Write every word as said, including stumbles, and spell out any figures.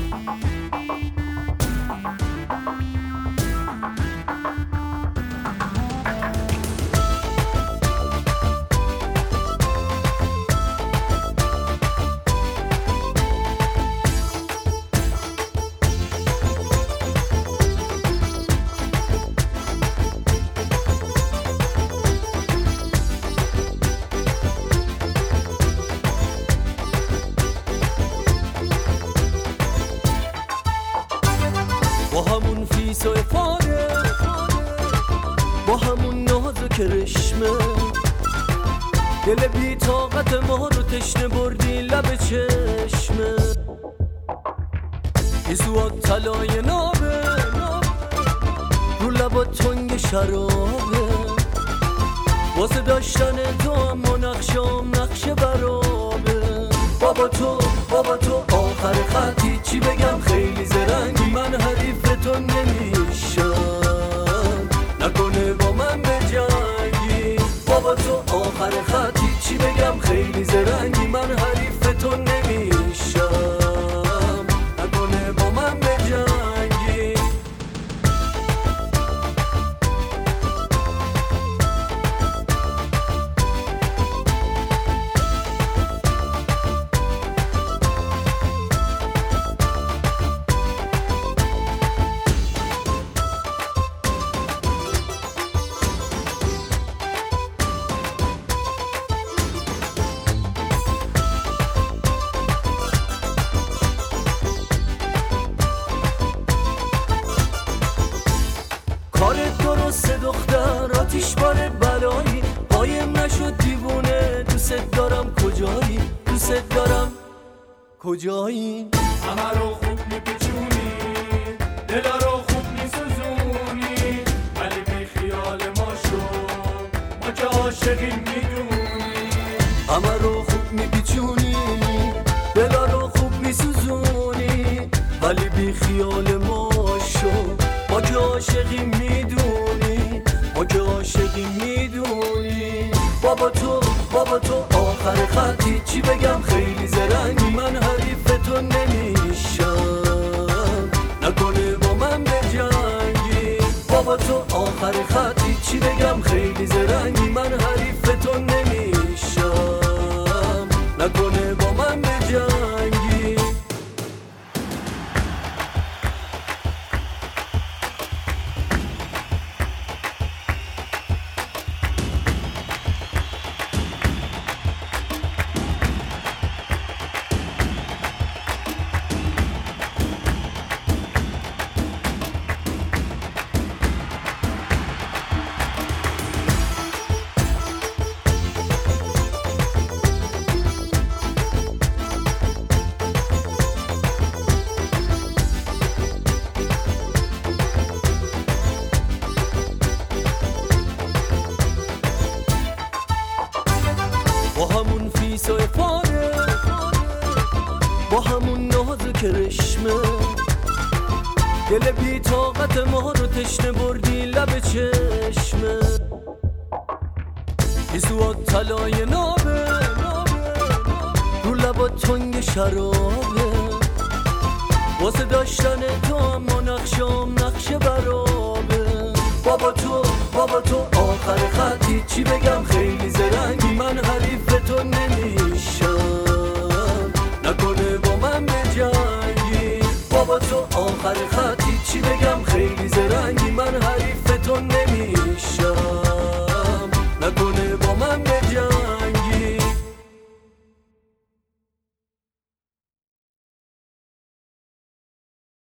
با همون فیس و افاده، با همون ناز و کرشمه، دل بی طاقت ما رو تشنه بردی لب چشمه. ایزوات طلای نابه، رو لبا تنگ شرابه، واسه داشتن تو اما نقشام نقش برابه. بابا تو بابا تو آخر خطی، چی بگم خیلی زرنگی، من حریف تو نمیشم، نکنه با من بجنگی. بابا تو آخر خطی، چی بگم خیلی زرنگی، من حریف تو نمیشم، نکنه با من بجنگی. کارت درسته دختر، آتیش باره بلایی، قایم نشد دیوونه. دوست دارم کجایی، دوست دارم کجایی. همه رو خوب میپیچونی، دلا رو خوب میسوزونی، ولی بی خیال ما شو، ما که عاشقی میدونی. همه رو خوب میپیچونی، دلا رو خوب میسوزونی، ولی بی خیال ما شو، ما که عاشقی میدونی، ما که عاشقی میدونی. بابا تو بابا تو آخر خطی، چی بگم خیلی زرنگی، من حریف تو نمیشم، نکنه با من بجنگی. بابا تو آخر خطی، چی بگم خیلی زرنگی، من حریف تو نمیشم، نکنه با من بجنگی. با همون فیس و افاده، با همون ناز و کرشمه، دل بی طاقت ما رو تشنه بردی لب چشمه. ایزوات طلای نابه، رو لبا تنگ شرابه، واسه داشتن تو اما نقشام نقش برابه. بابا تو بابا تو آخر خطی، چی بگم خیلی زرنگی، من حریف تو نمیشم، نکنه با من بجنگی. بابا تو آخر خطی، چی بگم